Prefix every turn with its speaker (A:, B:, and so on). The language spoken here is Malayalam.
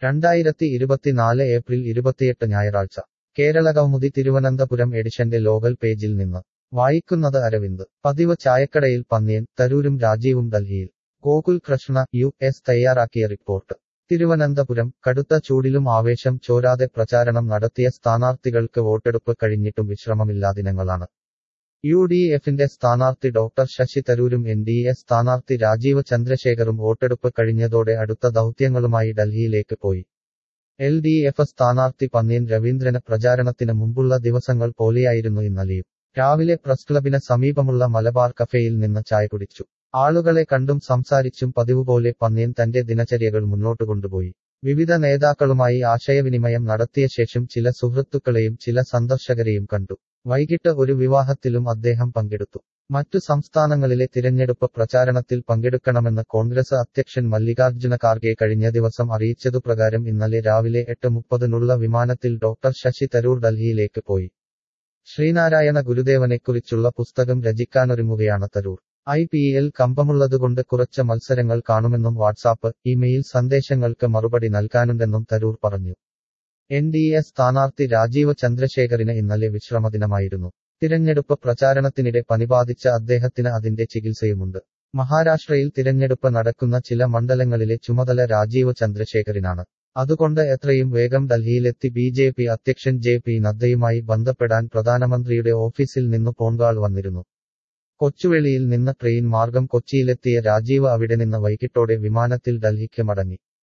A: 2024 ഏപ്രിൽ 28 ഞായറാഴ്ച കേരളകൗമുദി തിരുവനന്തപുരം എഡിഷന്റെ ലോകൽ പേജിൽ നിന്ന് വായിക്കുന്നത് അരവിന്ദ്. പതിവ് ചായക്കടയിൽ പന്ന്യൻ, തരൂരും രാജീവും ഡൽഹിയിൽ. ഗോകുൽ കൃഷ്ണ യു.എസ് തയ്യാറാക്കിയ റിപ്പോർട്ട്. തിരുവനന്തപുരം. കടുത്ത ചൂടിലും ആവേശം ചോരാതെ പ്രചാരണം നടത്തിയ സ്ഥാനാർത്ഥികൾക്ക് വോട്ടെടുപ്പ് കഴിഞ്ഞിട്ടും വിശ്രമമില്ലാ ദിനങ്ങളാണ്. യു.ഡി.എഫിന്റെ സ്ഥാനാർത്ഥി ഡോക്ടർ ശശി തരൂരും എൻ.ഡി.എ സ്ഥാനാർത്ഥി രാജീവ് ചന്ദ്രശേഖറും വോട്ടെടുപ്പ് കഴിഞ്ഞതോടെ അടുത്ത ദൗത്യങ്ങളുമായി ഡൽഹിയിലേക്ക് പോയി. എൽ.ഡി.എഫ് സ്ഥാനാർത്ഥി പന്ന്യൻ രവീന്ദ്രന് പ്രചാരണത്തിന് മുമ്പുള്ള ദിവസങ്ങൾ പോലെയായിരുന്നു ഇന്നലെയും. രാവിലെ പ്രസ് ക്ലബിന് സമീപമുള്ള മലബാർ കഫേയിൽ നിന്ന് ചായ കുടിച്ചു. ആളുകളെ കണ്ടും സംസാരിച്ചും പതിവുപോലെ പന്ന്യൻ തന്റെ ദിനചര്യകൾ മുന്നോട്ടു കൊണ്ടുപോയി. വിവിധ നേതാക്കളുമായി ആശയവിനിമയം നടത്തിയ ശേഷം ചില സുഹൃത്തുക്കളെയും ചില സന്ദർശകരെയും കണ്ടു. വൈകിട്ട് ഒരു വിവാഹത്തിലും അദ്ദേഹം പങ്കെടുത്തു. മറ്റു സംസ്ഥാനങ്ങളിലെ തിരഞ്ഞെടുപ്പ് പ്രചാരണത്തിൽ പങ്കെടുക്കണമെന്ന് കോൺഗ്രസ് അധ്യക്ഷൻ മല്ലികാർജ്ജുന ഖാർഗെ കഴിഞ്ഞ ദിവസം അറിയിച്ചതുപ്രകാരം ഇന്നലെ രാവിലെ 8:30 വിമാനത്തിൽ ഡോക്ടർ ശശി തരൂർ ഡൽഹിയിലേക്ക് പോയി. ശ്രീനാരായണ ഗുരുദേവനെക്കുറിച്ചുള്ള പുസ്തകം രചിക്കാനൊരുങ്ങുകയാണ് തരൂർ. IPL കമ്പമുള്ളതുകൊണ്ട് കുറച്ച് മത്സരങ്ങൾ കാണുമെന്നും വാട്സാപ്പ്, ഇമെയിൽ സന്ദേശങ്ങൾക്ക് മറുപടി നൽകാനുണ്ടെന്നും തരൂർ പറഞ്ഞു. എൻ.ഡി.എ സ്ഥാനാർത്ഥി രാജീവ് ചന്ദ്രശേഖറിന് ഇന്നലെ വിശ്രമദിനമായിരുന്നു. തിരഞ്ഞെടുപ്പ് പ്രചാരണത്തിനിടെ പനി ബാധിച്ച അദ്ദേഹത്തിന് അതിന്റെ ചികിത്സയുമുണ്ട്. മഹാരാഷ്ട്രയിൽ തിരഞ്ഞെടുപ്പ് നടക്കുന്ന ചില മണ്ഡലങ്ങളിലെ ചുമതല രാജീവ് ചന്ദ്രശേഖറിനാണ്. അതുകൊണ്ട് എത്രയും വേഗം ഡൽഹിയിലെത്തി BJP അധ്യക്ഷൻ JP നദ്ദയുമായി ബന്ധപ്പെടാൻ പ്രധാനമന്ത്രിയുടെ ഓഫീസിൽ നിന്ന് ഫോൺകാൾ വന്നിരുന്നു. കൊച്ചുവേളിയിൽ നിന്ന് ട്രെയിൻ മാർഗം കൊച്ചിയിലെത്തിയ രാജീവ് അവിടെ നിന്ന് വൈകിട്ടോടെ വിമാനത്തിൽ ഡൽഹിക്ക് മടങ്ങി.